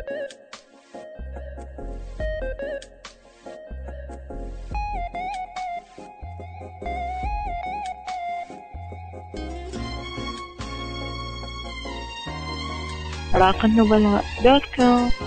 راقالنبلاء.com.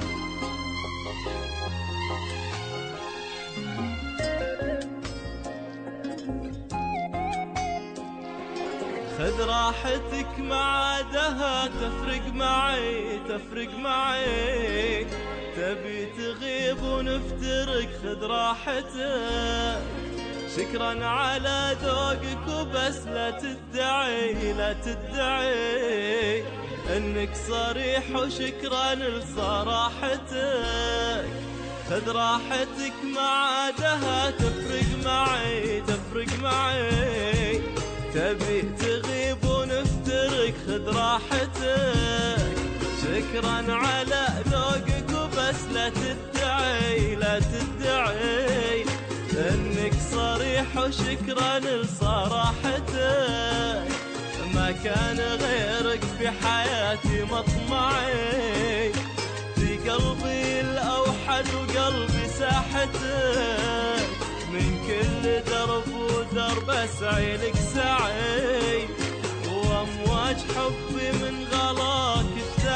خذ راحتك ما عادها تفرق معي تفرق معي، تبي تغيب ونفترق خذ راحتك. شكرا على ذوقك وبس لا تدعي لا تدعي انك صريح، وشكرا لصراحتك. خذ راحتك ما عادها تفرق معي تفرق معي، تبي تغيب ونفترق خذ راحتك. شكرا على ذوقك وبس لا تدعي لا تدعي انك صريح، وشكرا لصراحتك. ما كان غيرك في حياتي مطمعي، في قلبي الأوحد وقلبي ساحتك. من كل درب ودرب أسعي لك سعي، وأمواج حبي من غلاك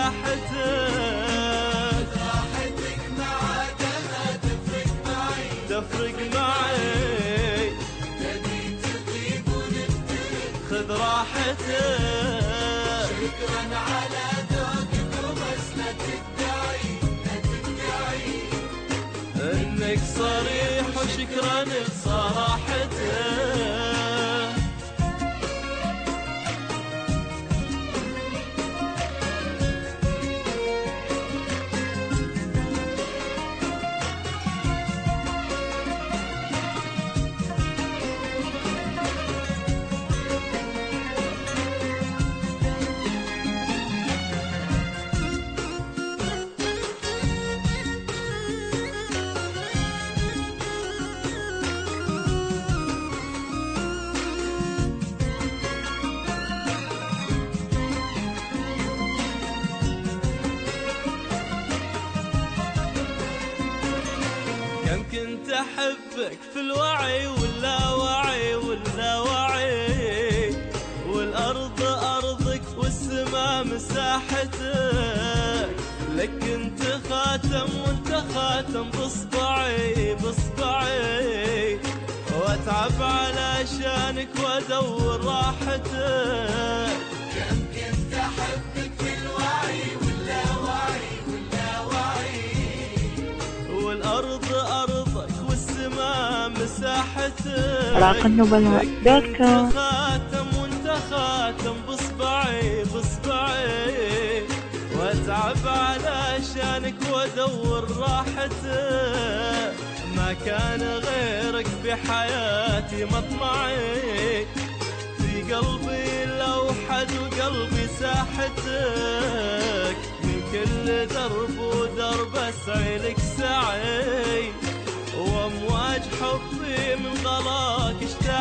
اجتاحتك. راحتك ما عادها تفرق معي تفرق معي، تبي تغيب ونفترق خذ راحتك. شكرا على ذوقك وبس لا تدعي لا تدعي انك صريح، وشكرا لصراحتك. كم كنت أحبك في الوعي واللاوعي واللاوعي، والأرض أرضك والسماء مساحتك. لك كنت خاتم وانت خاتم بصبعي بصبعي، واتعب علشانك وادور راحتك. كم كنت أحبك في الوعي واللاوعي واللاوعي، والأرض أرضك والسماء مساحتك. راقالنبلاء.com. خاتم وانت خاتم بصبعي بصبعي، واتعب علشانك وادور راحتك. ما كان غيرك بحياتي مطمعي، في قلبي الأوحد وقلبي ساحتك. من كل درب ودرب أسعي لك سعي، وأمواج حبي من غلاك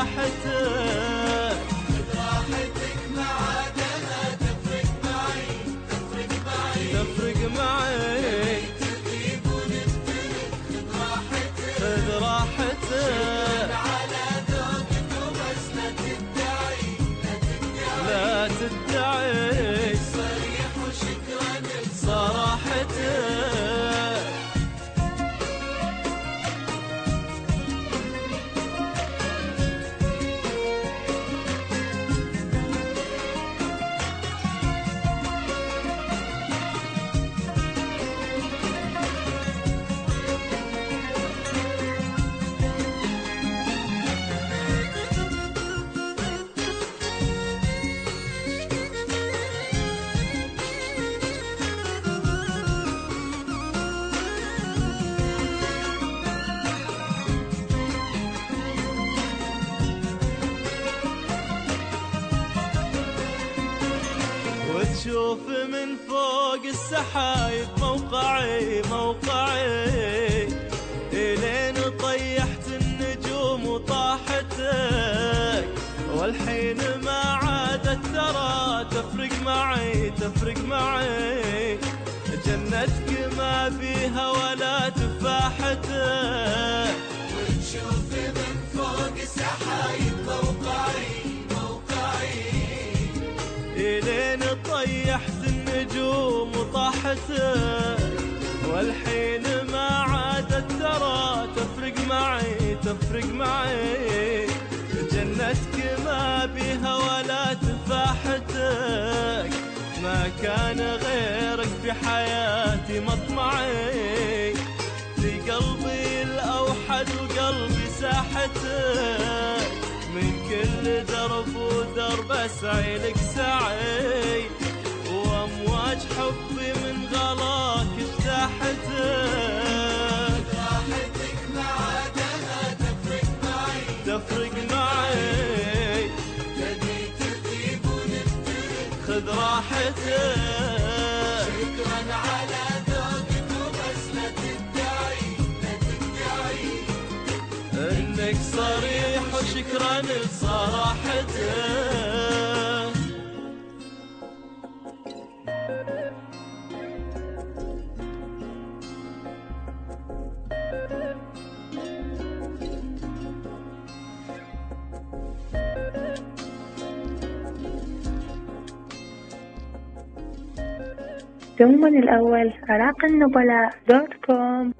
اجتاحتك. خذ راحتك ما عادها تفرق معي تفرق معي تفرق معي، تغيب ونفترق خذ راحتك خذ راحتك. على ذوقك وبس لا تدعي لا تدعي صريح، وشكرا لصراحتك. وتشوف من فوق السحايب موقعي موقعي، إلين طيحت النجوم وطاحتك. والحين ما عادت ترى تفرق معي تفرق معي، جنتك النجوم وطاحتك، والحين ما عادت ترى تفرق معي جنتك ما بيها ولا تفاحتك، ما كان غيرك في حياتي مطمعي، في قلبي الأوحد وقلبي ساحتك، من كل درب ودرب أسعي لك سعي، وأمواج حبي من غلاك اجتاحتك، راحتك معادها تفرق معي تبي تغيب ونفترق، خذ راحتك، شكرا على ذوقك وبس لا تدعي انك صريح، وشكرا لصراحتك. ثم الأول عراق النبلاء .com